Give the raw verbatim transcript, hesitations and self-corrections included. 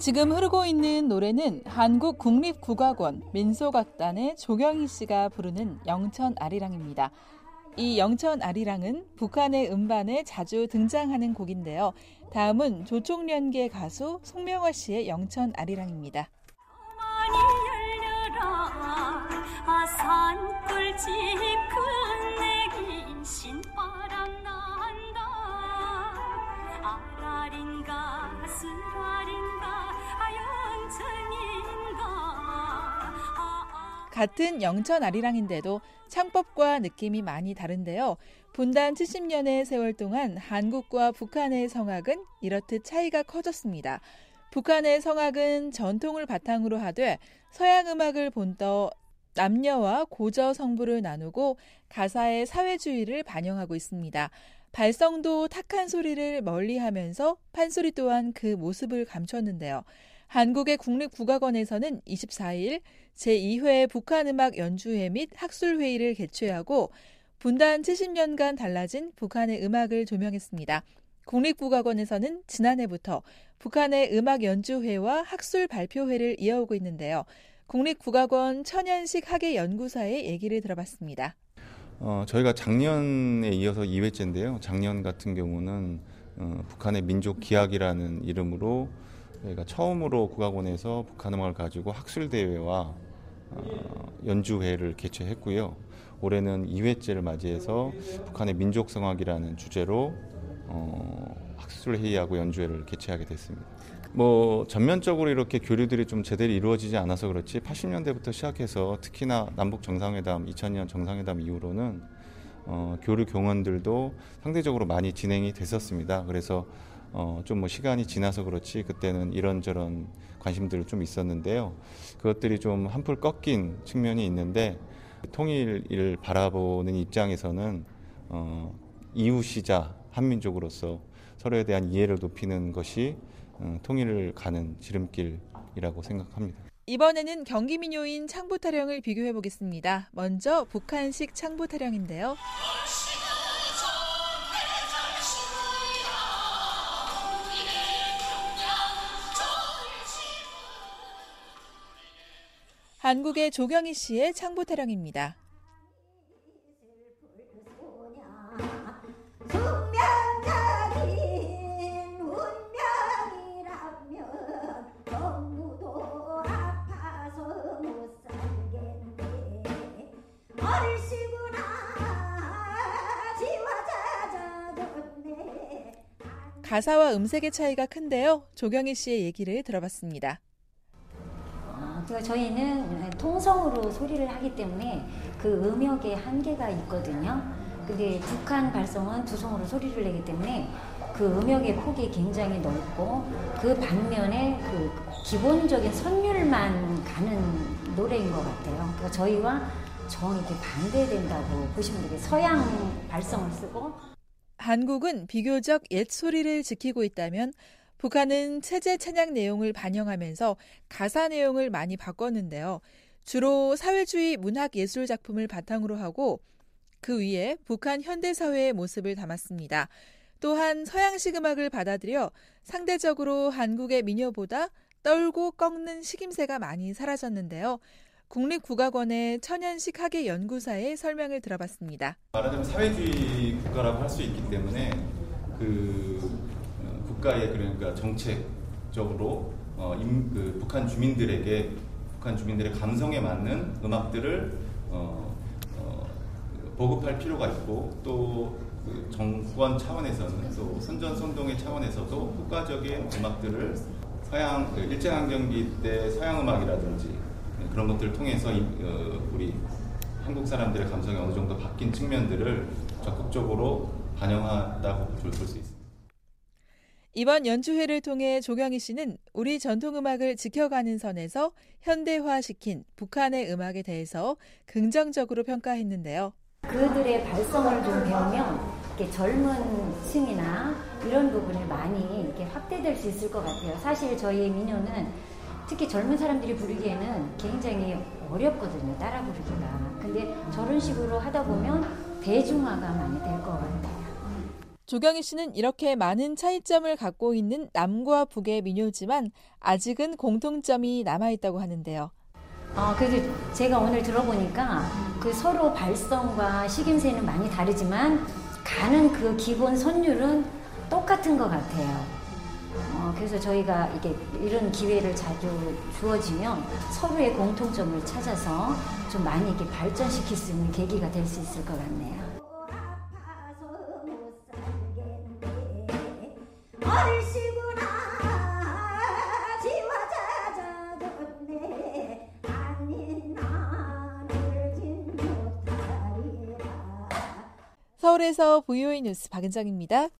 지금 흐르고 있는 노래는 한국국립국악원 민속악단의 조경희 씨가 부르는 영천아리랑입니다. 이 영천아리랑은 북한의 음반에 자주 등장하는 곡인데요. 다음은 조총련계 가수 송명화 씨의 영천아리랑입니다. 산꿀집 끝내긴 신바람 난다. 아라린가 스라린가 아영천인가. 같은 영천아리랑인데도 창법과 느낌이 많이 다른데요. 분단 칠십 년의 세월 동안 한국과 북한의 성악은 이렇듯 차이가 커졌습니다. 북한의 성악은 전통을 바탕으로 하되 서양 음악을 본떠 남녀와 고저 성부를 나누고 가사의 사회주의를 반영하고 있습니다. 발성도 탁한 소리를 멀리하면서 판소리 또한 그 모습을 감췄는데요. 한국의 국립국악원에서는 이십사 일 제이 회 북한음악 연주회 및 학술회의를 개최하고 분단 칠십 년간 달라진 북한의 음악을 조명했습니다. 국립국악원에서는 지난해부터 북한의 음악 연주회와 학술 발표회를 이어오고 있는데요. 국립국악원 천연식 학예연구사의 얘기를 들어봤습니다. 어, 저희가 작년에 이어서 이 회째인데요. 작년 같은 경우는 어, 북한의 민족기악이라는 이름으로 저희가 처음으로 국악원에서 북한음악을 가지고 학술대회와 어, 연주회를 개최했고요. 올해는 이 회째를 맞이해서 북한의 민족성악이라는 주제로 어, 학술회의하고 연주회를 개최하게 됐습니다. 뭐 전면적으로 이렇게 교류들이 좀 제대로 이루어지지 않아서 그렇지 팔십 년대부터 시작해서 특히나 남북 정상회담 이천 년 정상회담 이후로는 어, 교류 경연들도 상대적으로 많이 진행이 됐었습니다. 그래서 어, 좀 뭐 시간이 지나서 그렇지 그때는 이런저런 관심들이 좀 있었는데요. 그것들이 좀 한풀 꺾인 측면이 있는데 통일을 바라보는 입장에서는 어, 이웃이자 한민족으로서 서로에 대한 이해를 높이는 것이 통일을 가는 지름길이라고 생각합니다. 이번에는 경기 민요인 창부타령을 비교해 보겠습니다. 먼저 북한식 창부타령인데요. 한국의 조경희 씨의 창부타령입니다. 가사와 음색의 차이가 큰데요. 조경희 씨의 얘기를 들어봤습니다. 어, 저희는 통성으로 소리를 하기 때문에 그 음역에 한계가 있거든요. 근데 북한 발성은 두성으로 소리를 내기 때문에 그 음역의 폭이 굉장히 넓고 그 반면에 그 기본적인 선율만 가는 노래인 것 같아요. 그러니까 저희와 정 이렇게 반대된다고 보시면 되겠어요. 서양 발성을 쓰고 한국은 비교적 옛 소리를 지키고 있다면 북한은 체제 찬양 내용을 반영하면서 가사 내용을 많이 바꿨는데요. 주로 사회주의 문학 예술 작품을 바탕으로 하고 그 위에 북한 현대사회의 모습을 담았습니다. 또한 서양식 음악을 받아들여 상대적으로 한국의 민요보다 떨고 꺾는 식임새가 많이 사라졌는데요. 국립국악원의 천연식 학예연구사의 설명을 들어봤습니다. 말하자면 사회주의 국가라고 할 수 있기 때문에 그 국가의 그러니까 정책적으로 어, 임, 그 북한 주민들에게 북한 주민들의 감성에 맞는 음악들을 어, 어, 보급할 필요가 있고 또 그 정권 차원에서는 또 선전선동의 차원에서도 국가적인 음악들을 서양 그 일제강점기 때 서양 음악이라든지 그런 것들을 통해서 우리 한국 사람들의 감성이 어느 정도 바뀐 측면들을 적극적으로 반영한다고 볼 수 있습니다. 이번 연주회를 통해 조경희 씨는 우리 전통음악을 지켜가는 선에서 현대화시킨 북한의 음악에 대해서 긍정적으로 평가했는데요. 그들의 발성을 좀 배우면 이렇게 젊은 층이나 이런 부분을 많이 이렇게 확대될 수 있을 것 같아요. 사실 저희 민요는 특히 젊은 사람들이 부르기에는 굉장히 어렵거든요. 따라 부르기가. 근데 저런 식으로 하다 보면 대중화가 많이 될 것 같아요. 조경희 씨는 이렇게 많은 차이점을 갖고 있는 남과 북의 민요지만 아직은 공통점이 남아있다고 하는데요. 어, 그래도 제가 오늘 들어보니까 그 서로 발성과 식임새는 많이 다르지만 가는 그 기본 선율은 똑같은 것 같아요. 어, 그래서 저희가 이게 이런 기회를 자주 주어지면 서로의 공통점을 찾아서 좀 많이 이렇게 발전시킬 수 있는 계기가 될 수 있을 것 같네요. 서울에서 브이오에이 뉴스 박은정입니다.